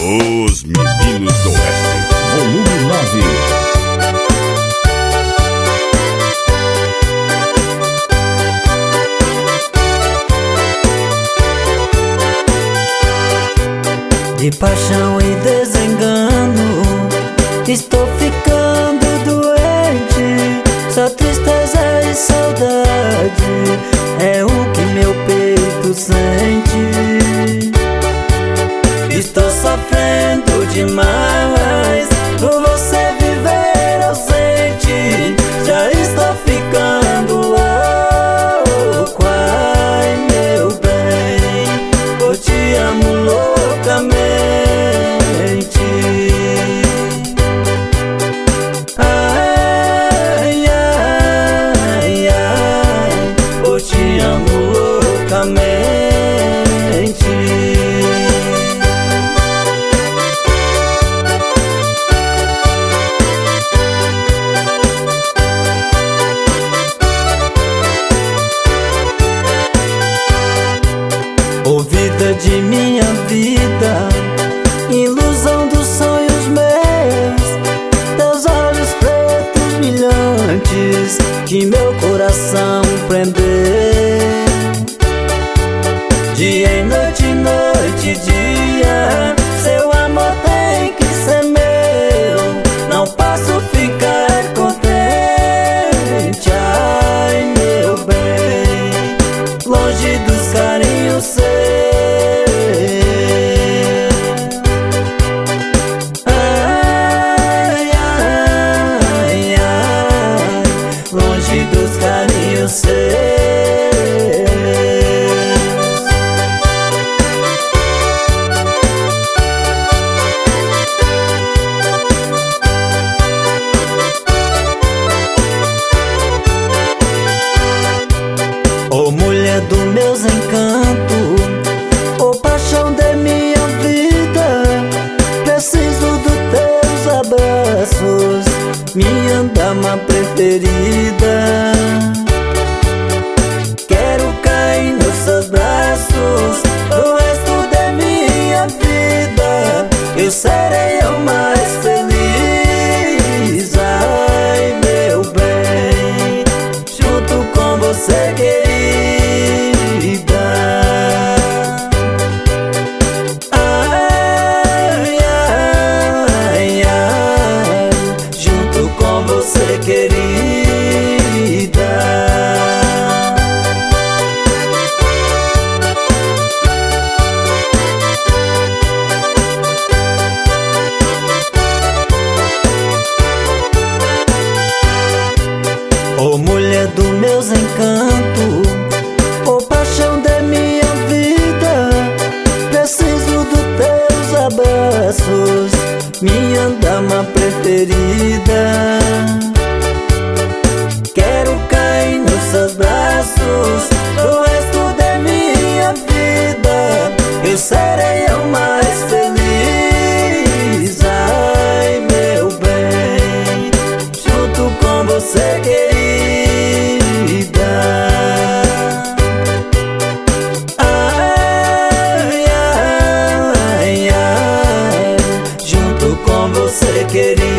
Os Meninos do Oeste, volume 9. De paixão e desengano, estou ficando doente. Só tristeza e saudade é o que meu peito sente. Estou sofrendo demais por você viver ausente. Já estou ficando louco, ai meu bem, eu te amo loucamente. Ai, ai, ai, eu te amo loucamente. Ô vida de minha vida, ilusão dos sonhos meus, teus olhos pretos brilhantes que meu coração prendeu. Dia e noite e dia, seu amor tem que ser meu. Não posso ficar contente, ai meu bem, longe dos carinhos seus. Ai, ai, ai, longe dos carinhos seus. Ô mulher dos meus encantos, ô paixão de minha vida, preciso dos teus abraços, minha dama preferida. Quero cair nos seus braços o resto de minha vida. Eu serei o mais feliz, ai meu bem, junto com você, querida. Ai, ai, ai, junto com você, querida. Ô mulher dos meus encantos, ô paixão de minha vida, preciso dos teus abraços, minha dama preferida. Quero cair nos seus braços o resto de minha vida. Eu serei o mais feliz, ai meu bem, junto com você, querida. Ai, ai, ai, junto com você, querida.